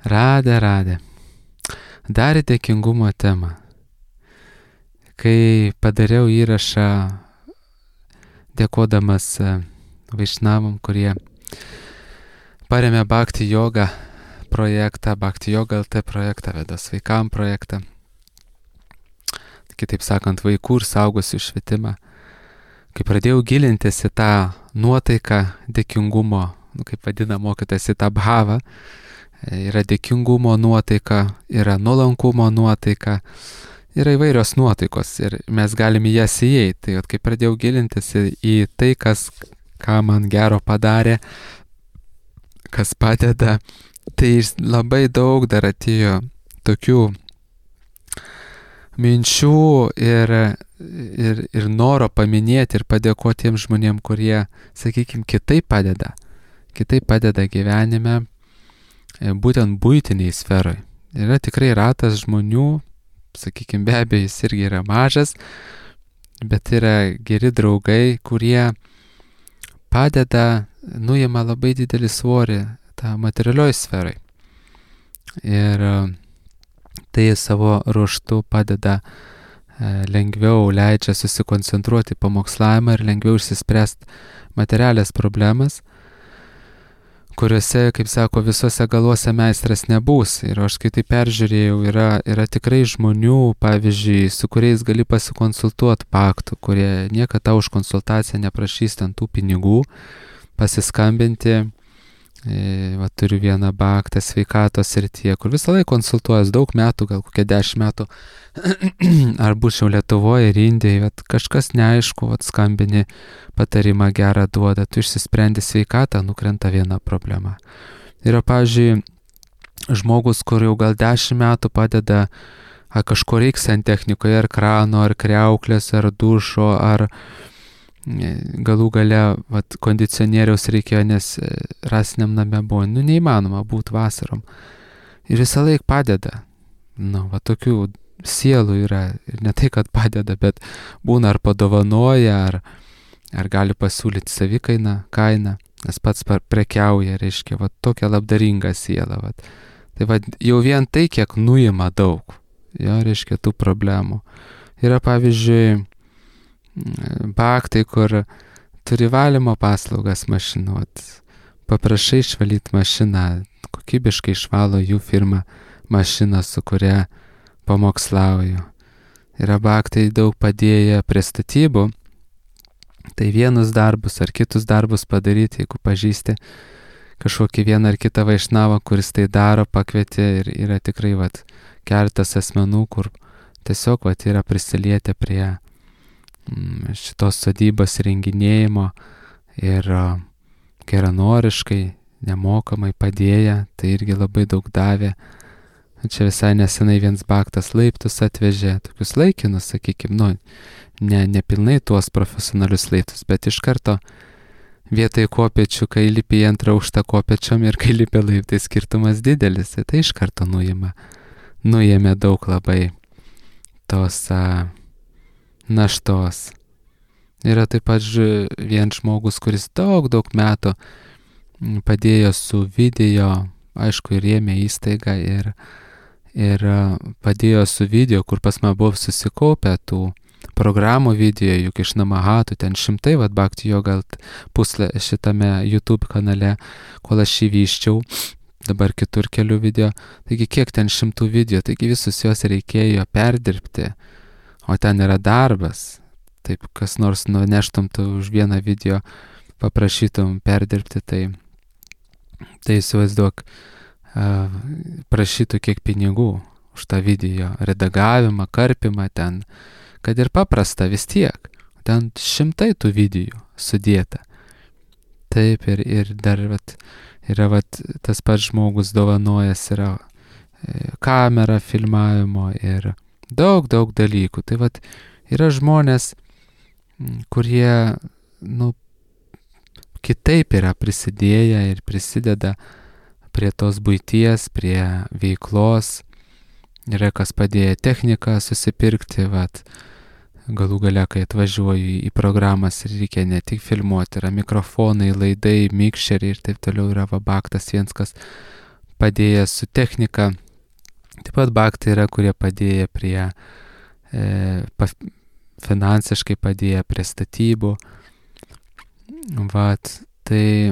Radė. Dar į dėkingumo temą. Kai padariau įrašą dėkodamas vaišnavam, kurie paremė Bhakti Yoga projektą, Bhakti Yoga LT projektą, Vedos vaikam projektą, kitaip sakant, vaikų ir saugusių švietimą. Kai pradėjau gilintis į tą nuotaiką dėkingumo, kaip vadina mokytas, į tą bhavą, yra dėkingumo nuotaika, yra nuolankumo nuotaika, yra įvairios nuotaikos ir mes galime į jas įeiti. Tai kai pradėjau gilintis į tai, ką man gero padarė, kas padeda, tai labai daug dar atėjo tokių minčių ir noro paminėti ir padėkoti tiems žmonėms, kurie, sakykime, kitaip padeda gyvenime, būtent buitiniai sferai. Yra tikrai ratas žmonių, sakykime, be abejo, jis irgi yra mažas, bet yra geri draugai, kurie padeda, nuima labai didelį svorį tą materialioj sferai. Ir tai savo ruožtu padeda lengviau, leidžia susikoncentruoti pamokslavimą ir lengviau išsispręsti materialės problemas, kuriuose, kaip sako, visuose galuose meistras nebūs. Ir aš kai tai peržiūrėjau, yra tikrai žmonių, pavyzdžiui, su kuriais gali pasikonsultuoti paktų, kurie niekada tau už konsultaciją neprašys ten tų pinigų, pasiskambinti. Turiu vieną baktą sveikatos srityje, kur visą laiką konsultuojas daug metų, gal kokie 10 metų, ar būčiau Lietuvoje ir Indijoje, kažkas neaišku, skambini, patarimą gerą duoda, tu išsisprendi sveikatą, nukrenta viena problema. Yra, pavyzdžiui, žmogus, kur jau gal 10 metų padeda kažko reiks ant technikoje, ar krano, ar kriauklės, ar dušo, ar galų gale kondicionieriaus reikėjo, nes rasiniam name buvo, neįmanoma būti vasarom. Ir visą laiką padeda. Tokių sielų yra, ir ne tai, kad padeda, bet būna ar padovanoja, ar gali pasiūlyti savikainą, nes pats prekiauja, reiškia, tokia labdaringa siela. Tai jau vien tai, kiek nuima daug, reiškia, tų problemų. Yra, pavyzdžiui, baktai, kur turi valymo paslaugas mašinų. Paprašai išvalyti mašiną, kokybiškai išvalo jų firma mašiną, su kuria pamokslauju. Yra baktai daug padėję prie statybų, tai vienus darbus ar kitus darbus padaryti, jeigu pažįsti kažkokį vieną ar kitą vaišnavą, kuris tai daro, pakvietė, ir yra tikrai keletas asmenų, kur tiesiog yra prisilietę prie šitos sodybos renginėjimo ir geranoriškai, nemokamai padėję, tai irgi labai daug davė. Čia visai nesenai vienas baktas laiptus atvežė, tokius laikinus, sakykime, ne pilnai tuos profesionalius laiptus, bet iš karto vietoj kopėčių, kai lipi į antrą aukštą kopėčiom ir kai lipi laiptai, skirtumas didelis, tai iš karto nuėmė daug labai tos naštos. Yra taip pat vienas žmogus, kuris daug metų padėjo su video, aišku, ir rėmė įstaigą ir padėjo su video, kur pas mane buvo susikaupę tų programų video, juk iš Namahatų, ten šimtai, Bhakti Yoga šitame YouTube kanale, kol aš jį vyščiau, dabar kitur keliu video, taigi kiek ten šimtų video, taigi visus juos reikėjo perdirbti. O ten yra darbas. Taip, kas nors nuneštum tu už vieną video, paprašytum perdirbti, tai įsivaizduok, prašytų kiek pinigų už tą video, redagavimą, karpimą ten, kad ir paprasta vis tiek. Ten šimtai tų video sudėta. Taip, ir dar yra tas pats žmogus dovanojas, yra kamera filmavimo ir daug dalykų. Tai yra žmonės, kurie, kitaip yra prisidėję ir prisideda prie tos buities, prie veiklos. Yra kas padėjo techniką susipirkti, galų gale, kai atvažiuoju į programas ir reikia ne tik filmuoti, yra mikrofonai, laidai, mikšeriai ir taip toliau, yra baktas vienas, kas padėję su technika. Taip pat bhaktai yra, kurie padėję prie, finansiškai padėję prie statybų. Vat, tai,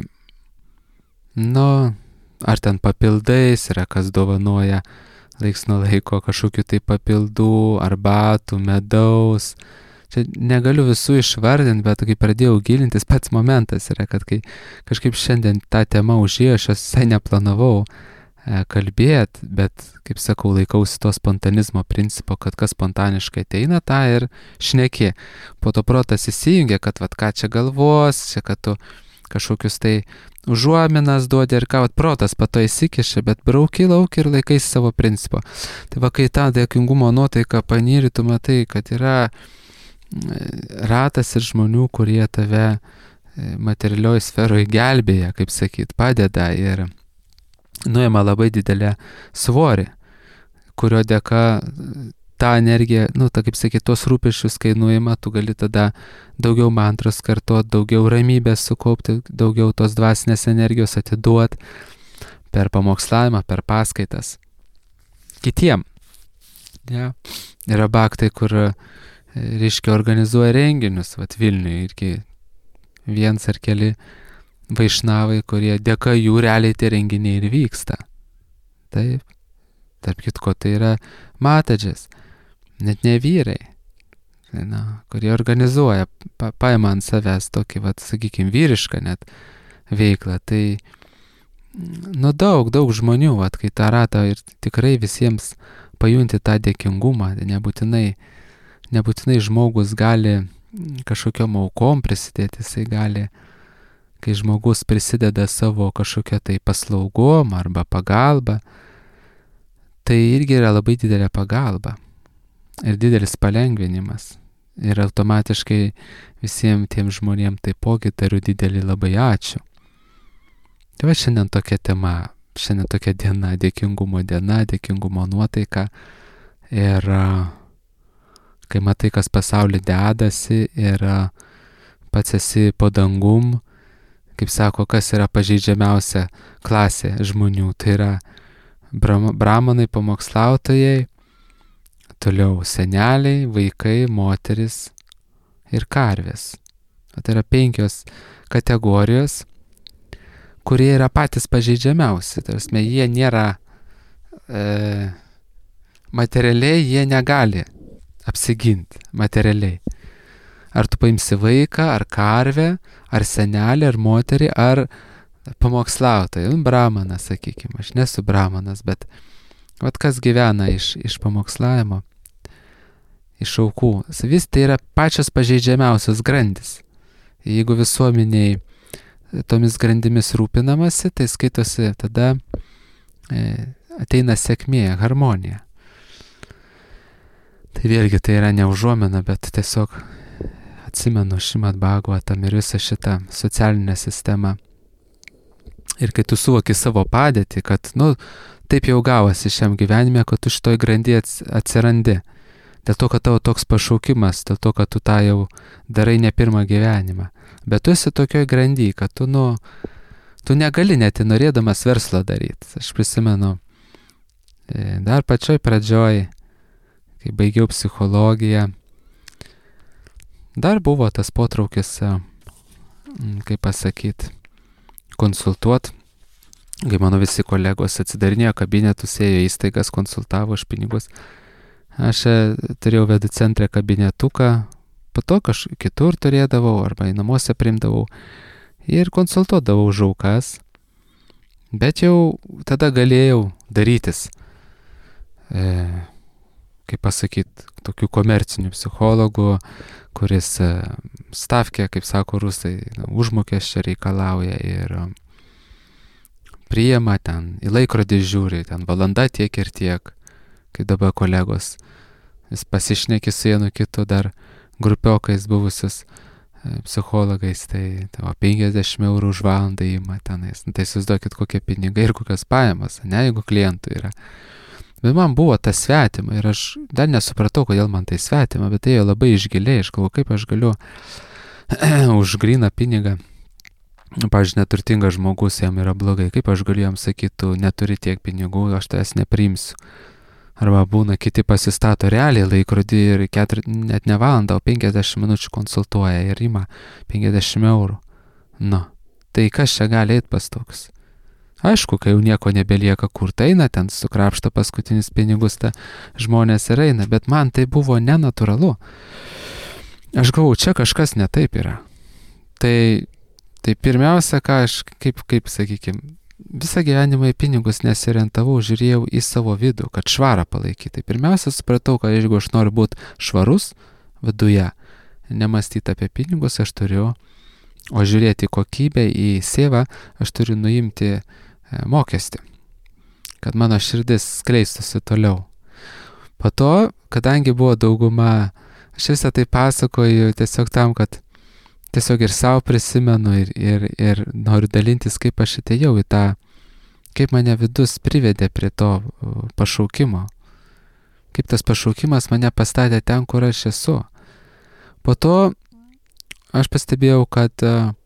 ar ten papildais yra, kas dovanoja laiks nuo laiko kažkokių tai papildų, arbatų, medaus. Čia negaliu visų išvardinti, bet kai pradėjau gilintis, pats momentas yra, kad kai kažkaip šiandien tą temą užėjo, aš visai neplanavau kalbėti, bet, kaip sakau, laikausi to spontanizmo principo, kad kas spontaniškai ateina, tą ir šneki. Po to protas įsijungia, kad ką čia galvos, čia kad tu kažkokius tai užuominas duodi ir ką, protas pato įsikiša, bet brauki lauk ir laikais savo principo. Tai kai tą dėkingumo nuotaiką panyri, tu matai, kad yra ratas ir žmonių, kurie tave materialioj sferoje gelbėja, kaip sakyt, padeda ir nuima labai didelę svorį, kurio dėka tą energiją, kaip sakyt, tos rūpesčius, kai nuima, tu gali tada daugiau mantros kartot, daugiau ramybės sukaupti, daugiau tos dvasinės energijos atiduot per pamokslavimą, per paskaitas kitiem. Ja. Yra bhaktai, kur reiškia organizuoja renginius, Vilniuje irgi viens ar keli vaišnavai, kurie dėka jų realiai tie renginiai ir vyksta. Taip. Tarp kitko, tai yra matadžės, net ne vyrai, kurie organizuoja, paima ant savęs tokį, sakykime, vyrišką net veiklą. Tai, daug žmonių, kai tą ratą ir tikrai visiems pajunti tą dėkingumą, nebūtinai žmogus gali kažkokiom aukom prisidėti, jisai gali, kai žmogus prisideda savo kažkokią tai paslaugom arba pagalbą, tai irgi yra labai didelė pagalba ir didelis palengvinimas. Ir automatiškai visiems tiem žmonėm taipogi tariu didelį labai ačiū. Tai šiandien tokia tema, šiandien tokia diena, dėkingumo nuotaika. Ir kai matai, kas pasaulyje dedasi ir pats esi po dangum, kaip sako, kas yra pažeidžiamiausia klasė žmonių, tai yra brahmanai, pamokslautojai, toliau seneliai, vaikai, moteris ir karvės. Tai yra 5 kategorijos, kurie yra patys pažeidžiamiausi. Tai prasme, jie nėra materialiai, jie negali apsiginti materialiai. Ar tu paimsi vaiką, ar karvę, ar senelį, ar moterį, ar pamokslautoją. Brahmanas, sakykime, aš nesu brahmanas, bet kas gyvena iš pamokslavimo, iš aukų. Vis tai yra pačios pažeidžiamiausios grandys. Jeigu visuomeniai tomis grandimis rūpinamasi, tai skaitosi tada ateina sėkmė, harmonija. Tai vėlgi tai yra ne užuomina, bet tiesiog atsimenu Šrimad Bhagavatam ir visą šitą socialinę sistemą. Ir kai tu suvoki savo padėtį, kad, taip jau gavosi šiam gyvenime, kad tu šitoj grandyje atsirandi. Dėl to, kad tavo toks pašaukimas, dėl to, kad tu tą jau darai ne pirmą gyvenimą. Bet tu esi tokioj grandyje, kad tu negali net norėdamas verslą daryti. Aš prisimenu, dar pačioj pradžioj, kai baigiau psichologiją, dar buvo tas potraukis, kaip pasakyti, konsultuot, kai mano visi kolegos atsidarinėjo kabinetus, ėjo įstaigas, konsultavo už pinigus. Aš turėjau vedų centre kabinetuką, po to kažkur kitur turėdavau, arba į namuose priimdavau ir konsultuodavau už aukas, bet jau tada galėjau darytis, kaip pasakyti, tokių komercinių psichologų, kuris stavkė, kaip sako rusai, užmokesčio reikalauja ir priima ten, į laikrodį žiūri, ten valanda tiek ir tiek, kai dabar kolegos, jis pasišneki su vienu kitu dar grupiokais buvusius psichologais, tai 50 eurų už valandą įima tenais. Tai įsivaizduokit, kokie pinigai ir kokios pajamos, jeigu klientų yra. Bet man buvo tas svetima ir aš dar nesupratau, kodėl man tai svetima, bet tai labai išgiliai, aš galvoju, kaip aš galiu už gryną pinigą pavyzdžiui, neturtingas žmogus, jam yra blogai, kaip aš galiu jam sakyti, tu neturi tiek pinigų, aš tavęs nepriimsiu. Arba būna kiti pasistato realiai laikrodį ir net ne valandą, o 50 minučių konsultuoja ir ima 50 eurų. Nu, tai kas čia gali eiti pas toks? Aišku, kai jau nieko nebelieka, kur tai eina, ten sukrapšta paskutinis pinigus, ta žmonės ir eina, bet man tai buvo nenatūralu. Aš galvoju, čia kažkas ne taip yra. Tai pirmiausia, ką aš, kaip sakykime, visą gyvenimą į pinigus nesiorientavau, žiūrėjau į savo vidų, kad švarą palaikyti. Tai pirmiausia, supratau, kad jeigu aš noriu būti švarus viduje, nemastyti apie pinigus aš turiu, o žiūrėti į kokybę, į sievą, aš turiu nuimti mokestį, kad mano širdis skleistusi toliau. Po to, kadangi buvo dauguma, aš visą tai pasakoju tiesiog tam, kad tiesiog ir savo prisimenu ir noriu dalintis, kaip aš atėjau į tą, kaip mane vidus privedė prie to pašaukimo. Kaip tas pašaukimas mane pastatė ten, kur aš esu. Po to aš pastebėjau, kad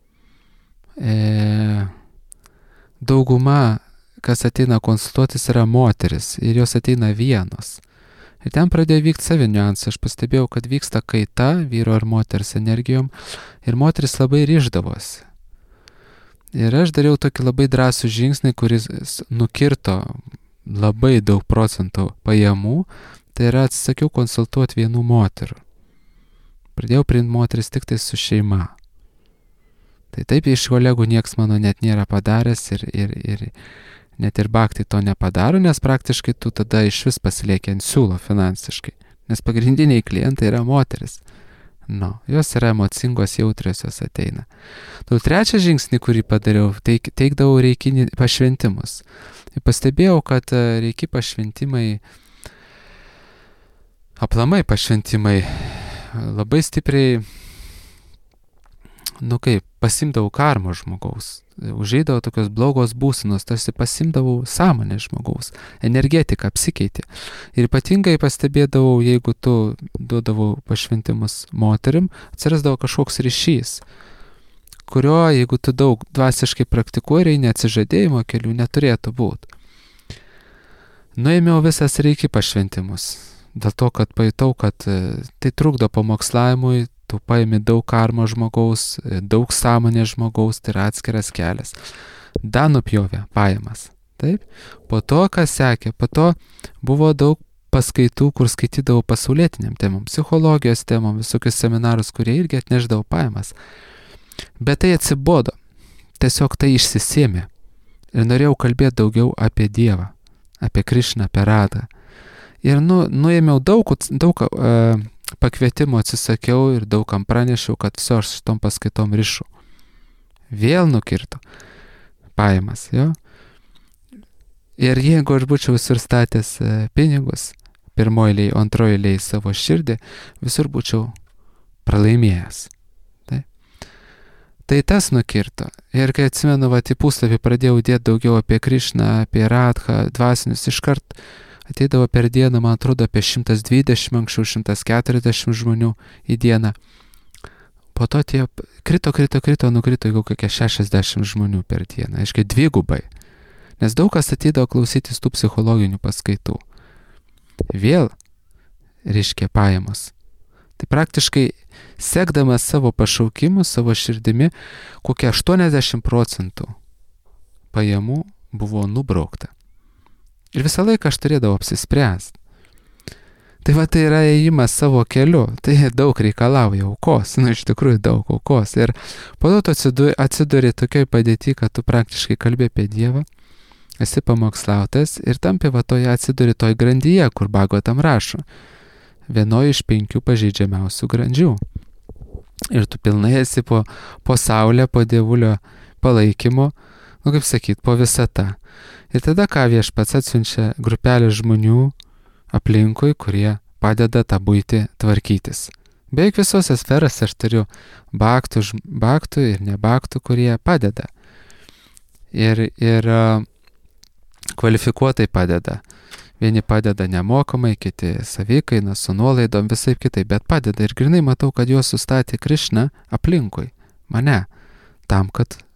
dauguma, kas ateina konsultuotis, yra moteris ir jos ateina vienos. Ir ten pradėjo vykti savi niuansai. Aš pastebėjau, kad vyksta kaita vyro ir moters energijom ir moteris labai ryždavosi. Ir aš dariau tokį labai drąsų žingsnį, kuris nukirto labai daug procentų pajamų, tai yra atsisakiau konsultuoti vienų moterų. Pradėjau priimti moteris tik tai su šeima. Tai taip iš kolegų nieks mano net nėra padaręs ir net ir baktai to nepadaro, nes praktiškai tu tada iš vis pasilieki ant siūlo finansiškai, nes pagrindiniai klientai yra moteris. Jos yra emocingos, jautrios, jos ateina. Trečią žingsnį, kurį padariau, teikdavau reikinį pašventimus. Ir pastebėjau, kad reiki pašventimai, aplamai pašventimai labai stipriai, pasimdavau karmą žmogaus. Užeidavo tokios blogos būsenos, tarsi pasimdavau sąmonę žmogaus. Energetika apsikeitė. Ir ypatingai pastebėdavau, jeigu tu duodavau pašventimus moterim, atsirasdavo kažkoks ryšys, kurio, jeigu tu daug dvasiškai praktikuoji ir neatsižadėjimo kelių, neturėtų būti. Nuėmiau visas reiki pašventimus. Dėl to, kad pajutau, kad tai trukdo pamokslavimui, tu paimi daug karmo žmogaus, daug sąmonės žmogaus, tai yra atskiras kelias. Nupjovė pajamas. Taip? Po to, kas sekė, po to buvo daug paskaitų, kur skaitydavau pasaulietiniam temom, psichologijos temom, visokius seminarus, kurie irgi atneždavo pajamas. Bet tai atsibodo. Tiesiog tai išsisėmė. Ir norėjau kalbėti daugiau apie Dievą, apie Krišną, apie Radą. Ir nuėmiau daug pakvietimų atsisakiau ir daugam pranešiau, kad viso aš šitom paskaitom rišu. Vėl nukirto pajamas, jo. Ir jeigu aš būčiau visur statęs pinigus, pirmoji eilėje, antroji eilėje savo širdį, visur būčiau pralaimėjęs. Tai tas nukirto. Ir kai atsimenu, į puslapį pradėjau dėti daugiau apie Krišną, apie Radhą, dvasinius, iškart ateidavo per dieną, man atrodo, apie 120, anksčiau 140 žmonių į dieną. Po to tie nukrito jau kokie 60 žmonių per dieną. Aiškiai, dvigubai. Nes daug kas ateidavo klausytis tų psichologinių paskaitų. Vėl, reiškia, pajamos. Tai praktiškai, sekdamas savo pašaukimu, savo širdimi, kokie 80% pajamų buvo nubraukta. Ir visą laiką aš turėdavau apsispręsti. Tai tai yra ėjimas savo keliu, tai daug reikalauja aukos, iš tikrųjų daug aukos. Ir po to tu atsiduri tokioj padėti, kad tu praktiškai kalbė apie Dievą, esi pamokslautas ir tampi atsiduri toj grandyje, kur Bhagavatam rašo. Vienoje iš 5 pažeidžiamiausių grandžių. Ir tu pilnai esi po saulę, po Dievulio palaikymo, kaip sakyt, po visata. Ir tada ką Viešpats atsiunčia grupelę žmonių aplinkui, kurie padeda tą buitį tvarkytis. Beveik visose sferose aš turiu baktų ir nebaktų, kurie padeda. Ir kvalifikuotai padeda. Vieni padeda nemokamai, kiti savikaina, su nuolaidom, visai kitai, bet padeda. Ir grinai matau, kad juos sustatė Krišna aplinkui, mane, tam, kad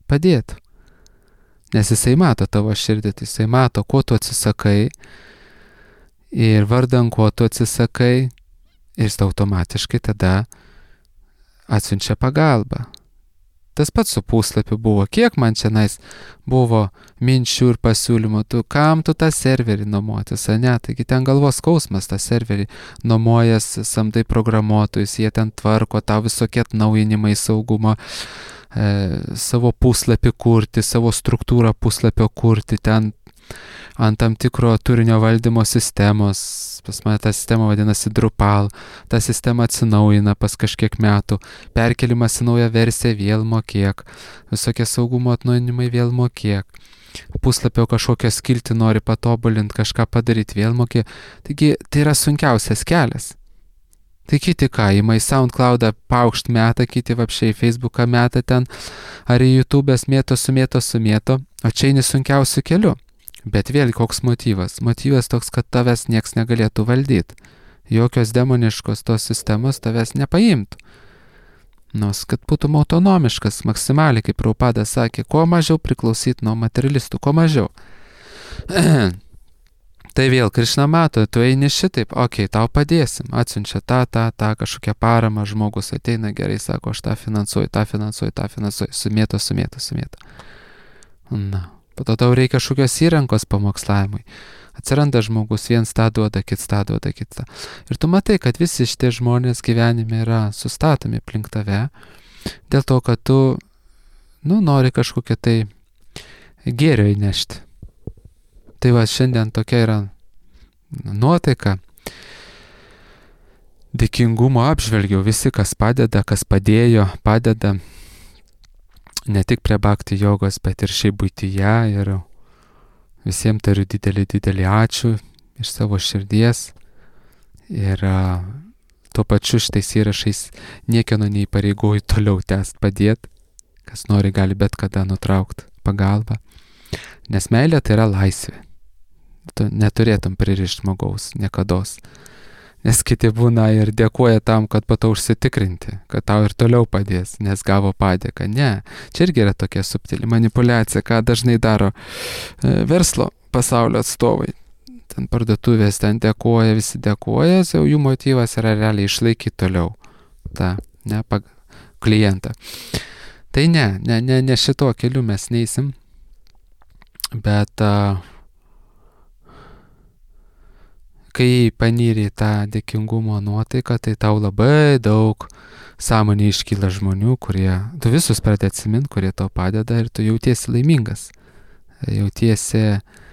padėtų. Nes jisai mato tavo širdį, tai jisai mato, ko tu atsisakai ir vardan ko tu atsisakai ir jis automatiškai tada atsiunčia pagalbą. Tas pats su puslapiu buvo. Kiek man čianais buvo minčių ir pasiūlymų, kam tu tą serverį nuomotis, ne? Taigi ten galvos skausmas tą serverį nuomojas, samdai programuotojus, jie ten tvarko, tau visokie atnaujinimai saugumo, savo puslapį kurti, savo struktūrą puslapio kurti, ten ant tam tikro turinio valdymo sistemos, pas mane ta sistema vadinasi Drupal, ta sistema atsinaujina pas kažkiek metų, perkelimas į naują versiją vėl mokėk, visokie saugumo atnaujinimai vėl mokėk, puslapio kažkokią skiltį nori patobulinti, kažką padaryti vėl mokėk, taigi tai yra sunkiausias kelias. Tai kiti ką, ima į SoundCloudą paukšt metą, kiti vapšiai Facebooką metą ten, ar į YouTube'as mėto, o čia eini sunkiausiu keliu. Bet vėl koks motyvas? Motyvas toks, kad tavęs nieks negalėtų valdyti. Jokios demoniškos tos sistemos tavęs nepaimtų. Nors kad būtum autonomiškas, maksimaliai, kaip Prabhupada sakė, kuo mažiau priklausyti nuo materialistų, kuo mažiau. Tai vėl Krišna mato, tu eini šitaip, tau padėsim, atsiunčia tą, kažkokią paramą, žmogus ateina gerai, sako, aš tą finansuoju, sumėto. Na, po to tau reikia kažkokios įrankos pamokslavimui. Atsiranda žmogus, viens tą duoda, kits tą duoda, kitą. Ir tu matai, kad visi šitie žmonės gyvenime yra sustatomi aplink tave, dėl to, kad tu, nori kažkokią tai gėrio įnešti. Tai va, šiandien tokia yra nuotaika. Dėkingumo apžvelgiau visi, kas padeda, kas padėjo, padeda. Ne tik prie bhakti jogos, bet ir šiaip buityje. Ir visiems tariu didelį ačiū iš savo širdies. Ir tuo pačiu šitais įrašais niekieno neįpareigoju toliau tęsti padėti. Kas nori, gali bet kada nutraukti pagalbą. Nes meilė tai yra laisvė. Tu neturėtum pririšti žmogaus niekados. Nes kiti būna ir dėkoja tam, kad po to užsitikrinti, kad tau ir toliau padės, nes gavo padėką. Ne, čia irgi yra tokia subtili manipuliacija, ką dažnai daro verslo pasaulio atstovai. Ten parduotuvės, ten dėkoja, visi dėkoja, jau jų motyvas yra realiai išlaikyti toliau tą klientą. Tai ne šito keliu mes neisim, bet kai panyri tą dėkingumo nuotaiką, tai tau labai daug sąmonė iškyla žmonių, tu visus pradedi atsiminti, kurie tau padeda ir tu jautiesi laimingas. Jautiesi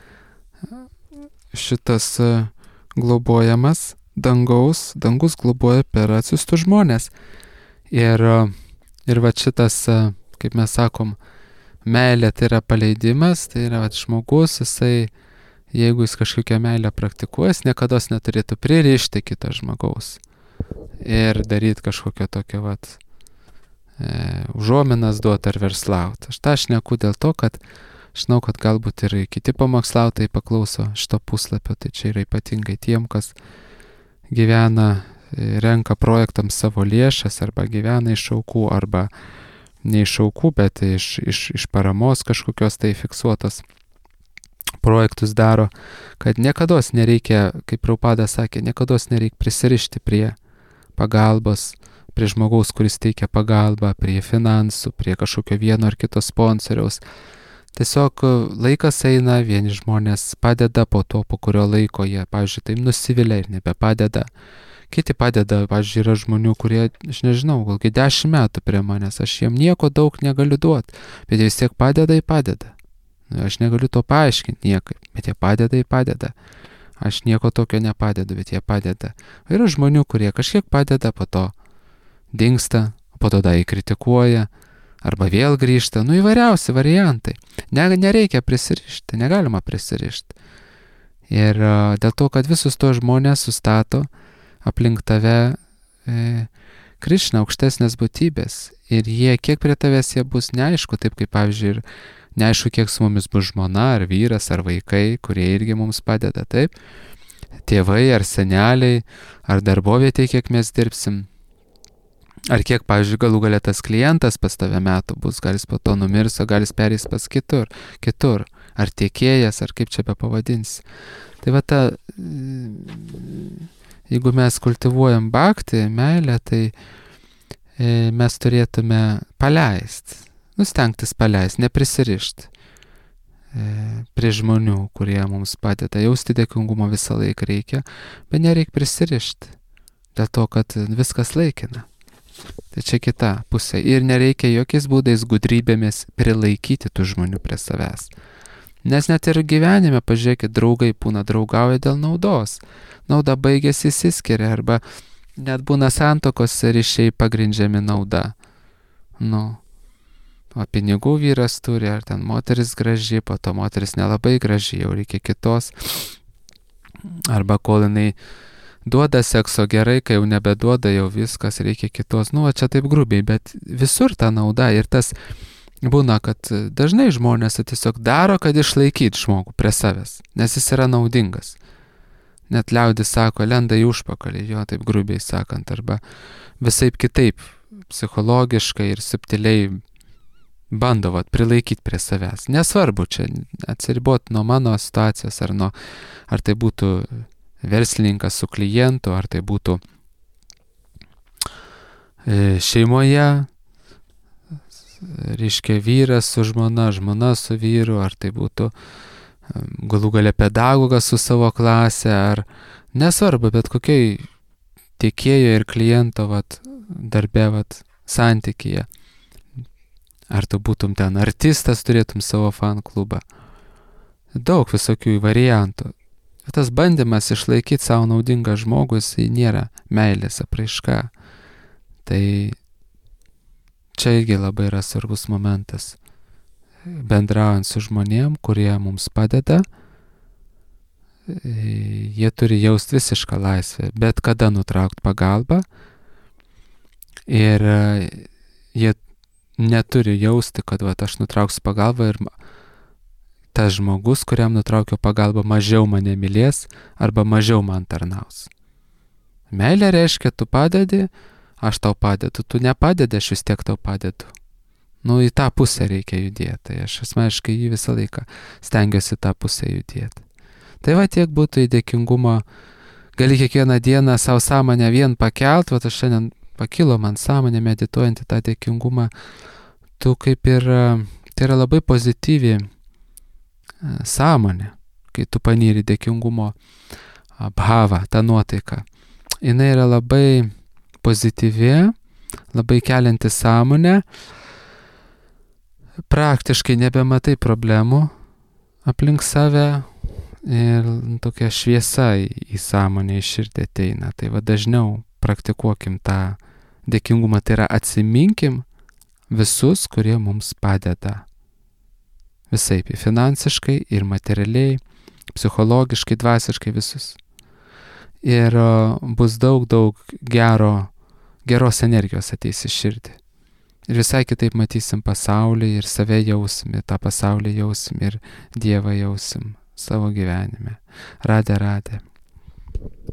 šitas globojamas dangus globoja per atsiųstus žmonės. Ir va šitas, kaip mes sakom, meilė tai yra paleidimas, tai yra žmogus, jeigu jis kažkokią meilę praktikuoja, jis niekados neturėtų pririšti kito žmogaus ir daryti kažkokią tokią užuominas duoti ar verslauti. Aš šneku dėl to, kad žinau, kad galbūt ir kiti pamokslautojai paklauso šito puslapio, tai čia yra ypatingai tiem, kas gyvena, renka projektams savo lėšas arba gyvena iš aukų arba ne iš aukų, bet iš paramos kažkokios tai fiksuotos projektus daro, kad niekados nereikia, kaip Prabhupada sakė, niekados nereikia prisirišti prie pagalbos, prie žmogaus, kuris teikia pagalbą, prie finansų, prie kažkokio vieno ar kito sponsoriaus. Tiesiog laikas eina, vieni žmonės padeda, po kurio laiko jie, pavyzdžiui, tai nusivilia ir nebepadeda. Kiti padeda, pavyzdžiui, yra žmonių, kurie, aš nežinau, galgi 10 metų prie manęs, aš jiem nieko daug negaliu duoti, bet jie vis tiek padeda. Aš negaliu to paaiškinti niekaip, bet jie padeda. Aš nieko tokio nepadedu, bet jie padeda. Yra žmonių, kurie kažkiek padeda, po to dingsta, po to dar kritikuoja, arba vėl grįžta, įvairiausi variantai. Nereikia prisirišti, negalima prisirišti. Ir dėl to, kad visus to žmonės sustato aplink tave Krišna, aukštesnės būtybės. Ir kiek prie tavęs jie bus neaišku, taip kaip pavyzdžiui ir neaišku, kiek su mumis bus žmona, ar vyras, ar vaikai, kurie irgi mums padeda, taip. Tėvai, ar seneliai, ar darbovietė, kiek mes dirbsim. Ar kiek, pavyzdžiui, galų galia tas klientas pas tave metų bus, gal jis po to numirs, o gal jis perės pas kitur. Ar tiekėjas, ar kaip čia be pavadins. Tai va jeigu mes kultivuojam bhaktį, meilę, tai mes turėtume paleisti, stengtis paleisti, neprisirišti prie žmonių, kurie mums padeda. Jausti dėkingumo visą laiką reikia, bet nereikia prisirišti, dėl to, kad viskas laikina. Tai čia kita pusė. Ir nereikia jokiais būdais gudrybėmis prilaikyti tų žmonių prie savęs. Nes net ir gyvenime, pažiūrėkit, draugai būna draugauja dėl naudos. Nauda baigėsi, išsiskiria, arba net būna santokos ryšiai pagrindžiami nauda. O pinigų vyras turi, ar ten moteris graži, po to moteris nelabai graži, jau reikia kitos. Arba kol jinai duoda sekso gerai, kai jau nebeduoda, jau viskas, reikia kitos. Čia taip grubiai, bet visur ta nauda. Ir tas būna, kad dažnai žmonės tiesiog daro, kad išlaikyti žmogų prie savęs, nes jis yra naudingas. Net liaudis sako, lenda į užpakalį, jo taip grubiai sakant, arba visaip kitaip, psichologiškai ir subtiliai bando prilaikyti prie savęs. Nesvarbu čia atsiriboti nuo mano situacijos, ar tai būtų verslininkas su klientu, ar tai būtų šeimoje, reiškia vyras su žmona, žmona su vyru, ar tai būtų galų galia pedagogas su savo klase, ar nesvarbu, bet kokiai tiekėjo ir kliento darbe santykyje. Ar tu būtum ten artistas, turėtum savo fan klubą. Daug visokių variantų. Tas bandymas išlaikyti savo naudingą žmogų, jis nėra meilės apraiška. Tai čia irgi labai yra svarbus momentas. Bendraujant su žmonėm, kurie mums padeda, jie turi jausti visišką laisvę, bet kada nutraukti pagalbą. Ir jie neturi jausti, kad aš nutrauksiu pagalbą ir tas žmogus, kuriam nutraukiau pagalbą, mažiau mane mylės arba mažiau man tarnaus. Meilė reiškia, tu padedi, aš tau padedu, tu nepadedi, aš vis tiek tau padedu. Į tą pusę reikia judėti, tai aš asmeniškai jį visą laiką stengiuosi tą pusę judėti. Tai tiek būtų į dėkingumą, gali kiekvieną dieną savo sąmonę vien pakelt, aš šiandien pakilo man sąmonė medituojant į tą dėkingumą, tu kaip ir, tai yra labai pozityvi sąmonė, kai tu panyri dėkingumo bhavą, tą nuotaiką. Jis yra labai pozityvi, labai kelianti sąmonę, praktiškai nebematai problemų aplink save ir tokia šviesa į sąmonę, į širdį ateina. Tai dažniau praktikuokim tą dėkingumą, tai yra atsiminkim visus, kurie mums padeda. Visaip, finansiškai ir materialiai, psichologiškai, dvasiškai visus. Ir bus daug geros energijos ateis į širdį. Ir visai kitaip matysim pasaulį ir save jausim, ir tą pasaulį jausim, ir Dievą jausim savo gyvenime. Radė.